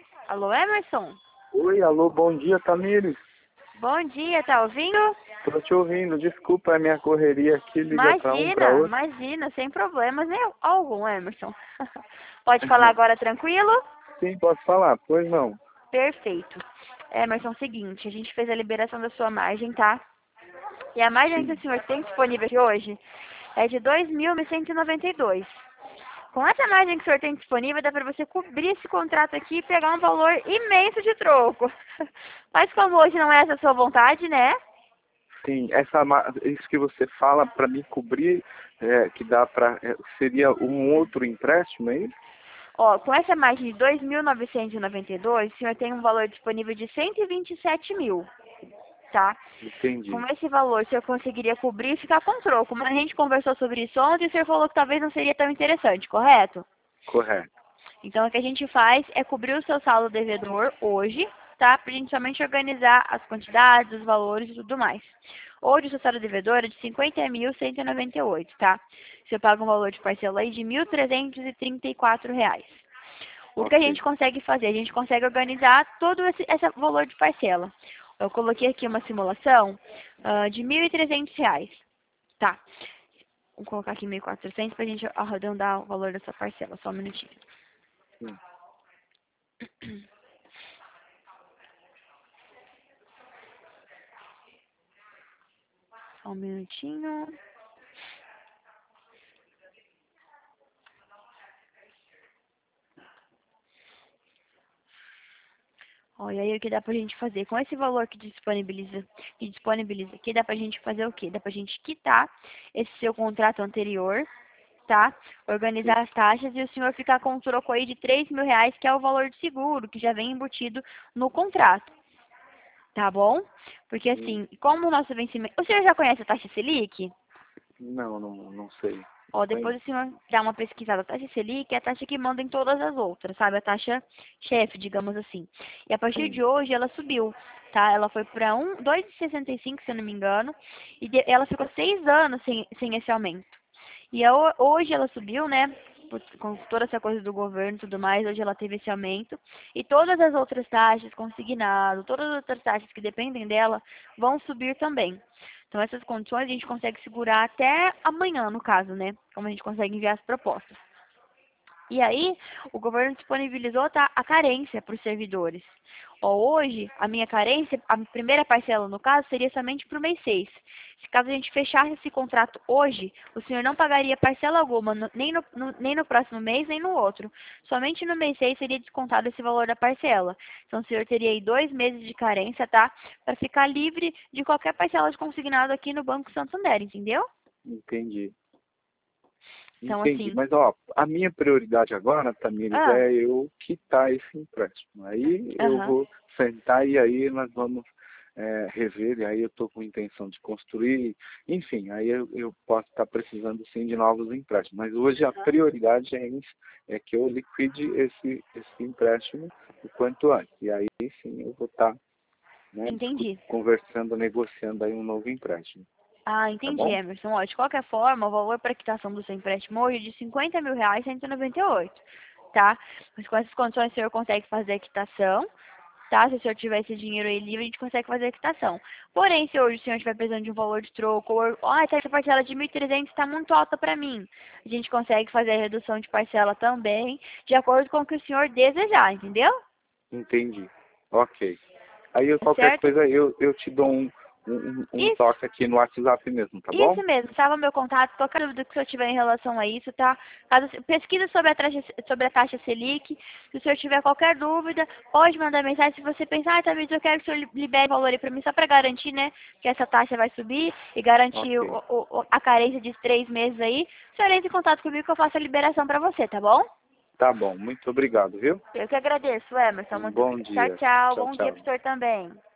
Alô, Emerson? Oi, alô, bom dia, Tamires. Bom dia, tá ouvindo? Tô te ouvindo, desculpa a minha correria aqui, liga pra um, pra Imagina, outro. imagina, sem problemas algum, Emerson. Pode falar agora tranquilo? Sim, posso falar? Pois não. Perfeito. Emerson, seguinte, a gente fez a liberação da sua margem, tá? E a margem que o Sim, senhor tem disponível aqui hoje é de 2.192. Com essa margem que o senhor tem disponível, dá para você cobrir esse contrato aqui e pegar um valor imenso de troco. Mas como hoje não é essa a sua vontade, né? sim, isso que você fala pra me cobrir, que dá pra, seria um outro empréstimo, é isso? Ó, com essa margem de 2.992, o senhor tem um valor disponível de 127 mil, tá? Com Entendi, esse valor, o senhor conseguiria cobrir e ficar com troco. Mas a gente conversou sobre isso ontem e o senhor falou que talvez não seria tão interessante, correto? correto. Então, o que a gente faz é cobrir o seu saldo devedor hoje, tá? Pra gente somente organizar as quantidades, os valores e tudo mais. Hoje, o seu saldo devedor é de 50.198, tá? Você paga um valor de parcela aí de R$ 1.334. O que a Ok, gente consegue fazer? A gente consegue organizar todo esse valor de parcela. Eu coloquei aqui uma simulação de R$ 1.300, tá? Vou colocar aqui 1.400 pra gente arredondar o valor dessa parcela. Só um minutinho. sim. Só um minutinho. Olha aí o que dá pra gente fazer. Com esse valor que disponibiliza aqui, dá pra gente fazer o quê? Dá pra gente quitar esse seu contrato anterior, tá? Organizar as taxas e o senhor ficar com um troco aí de R$ 3.000, que é o valor de seguro, que já vem embutido no contrato. Tá bom? Porque Hum, assim, como o nosso vencimento... O senhor já conhece a taxa Selic? não sei. Ó, depois Conheço. o senhor dá uma pesquisada. A taxa Selic é a taxa que manda em todas as outras, sabe? A taxa chefe, digamos assim. E a partir Sim, de hoje ela subiu, tá? Ela foi para 2,65, se eu não me engano. E ela ficou 6 anos sem esse aumento. E hoje ela subiu, né? Com toda essa coisa do governo e tudo mais, hoje ela teve esse aumento. E todas as outras taxas, consignado, todas as outras taxas que dependem dela, vão subir também. Então, essas condições a gente consegue segurar até amanhã, no caso, né? Como a gente consegue enviar as propostas. E aí, o governo disponibilizou, tá, a carência para os servidores. Ó, hoje, a minha carência, a primeira parcela, no caso, seria somente para o mês 6. Se caso a gente fechasse esse contrato hoje, o senhor não pagaria parcela alguma, nem no próximo mês, nem no outro. Somente no mês 6 seria descontado esse valor da parcela. Então, o senhor teria aí 2 meses de carência, tá? Para ficar livre de qualquer parcela de consignado aqui no Banco Santander, entendeu? entendi. Então, Entendi, assim... mas ó, a minha prioridade agora, Tamires, Ah, é eu quitar esse empréstimo. Aí eu aham. vou sentar e aí nós vamos rever, e aí eu estou com intenção de construir, enfim, aí eu posso estar precisando sim de novos empréstimos. Mas hoje a prioridade é isso, é que eu liquide esse empréstimo o quanto antes. E aí sim eu vou estar, né, Entendi. conversando, negociando aí um novo empréstimo. Ah, Tá entendi, bom? Emerson. Ó, de qualquer forma, o valor para quitação do seu empréstimo hoje é de R$ 50.000, 198, tá? Mas com essas condições o senhor consegue fazer a quitação, tá? Se o senhor tiver esse dinheiro aí livre, a gente consegue fazer a quitação. Porém, se hoje o senhor estiver precisando de um valor de troco, ou, essa parcela de 1.300 está muito alta para mim, a gente consegue fazer a redução de parcela também, de acordo com o que o senhor desejar, entendeu? Entendi. Ok. Aí Tá qualquer certo? coisa eu te dou um Isso. toque aqui no WhatsApp mesmo, tá bom? Isso mesmo, salva meu contato, qualquer dúvida que o senhor tiver em relação a isso, tá? Pesquisa sobre a taxa Selic, se o senhor tiver qualquer dúvida, pode mandar mensagem. Se você pensar, talvez eu quero que o senhor libere o valor aí pra mim, só pra garantir, né, que essa taxa vai subir e garantir Ok. a carência de 3 meses aí, o senhor entre em contato comigo que eu faço a liberação pra você, tá bom? Tá bom. Muito obrigado, viu? Eu que agradeço, Emerson, Um muito bom obrigada. Tchau, dia. tchau, Tchau, bom dia pro tchau. senhor também.